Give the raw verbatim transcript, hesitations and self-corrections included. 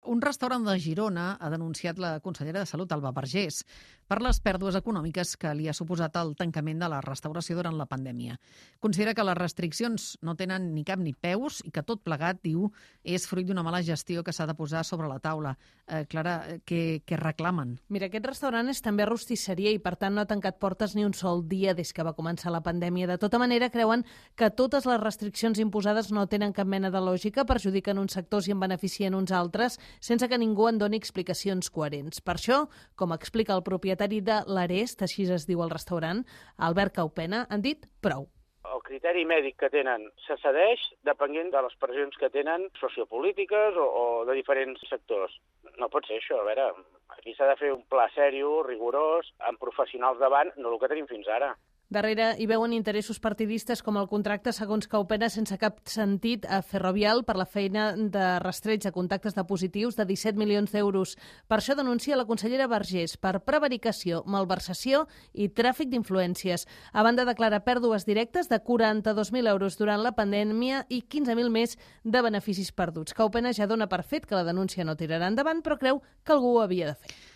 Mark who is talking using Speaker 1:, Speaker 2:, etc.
Speaker 1: Un restaurant de Girona ha denunciat la consellera de Salut, Alba Vergés, per les pèrdues econòmiques que li ha suposat el tancament de la restauració durant la pandèmia. Considera que les restriccions no tenen ni cap ni peus i que tot plegat, diu, és fruit d'una mala gestió que s'ha de posar sobre la taula. Eh, Clara, què, què reclamen?
Speaker 2: Mira, aquest restaurant és també rostisseria i, per tant, no ha tancat portes ni un sol dia des que va començar la pandèmia. De tota manera, creuen que totes les restriccions imposades no tenen cap mena de lògica, perjudiquen uns sectors i en beneficien uns altres, sense que ningú en doni explicacions coherents. Per això, com explica el propietari de l'Arest, així es diu el restaurant, Albert Caupena, han dit prou.
Speaker 3: El criteri mèdic que tenen se cedeix depenent de les pressions que tenen sociopolítiques o, o de diferents sectors. No pot ser això, a veure, aquí s'ha de fer un pla seriós, rigorós, amb professionals davant, no el que tenim fins ara.
Speaker 2: Darrere hi veuen interessos partidistes com el contracte, segons Caupena, sense cap sentit a Ferrovial per la feina de rastreig de contactes de positius de disset milions d'euros. Per això denuncia la consellera Vergés per prevaricació, malversació i tràfic d'influències. A banda, declara pèrdues directes de quaranta-dos mil euros durant la pandèmia i quinze mil més de beneficis perduts. Caupena ja dona per fet que la denúncia no tirarà endavant, però creu que algú ho havia de fer.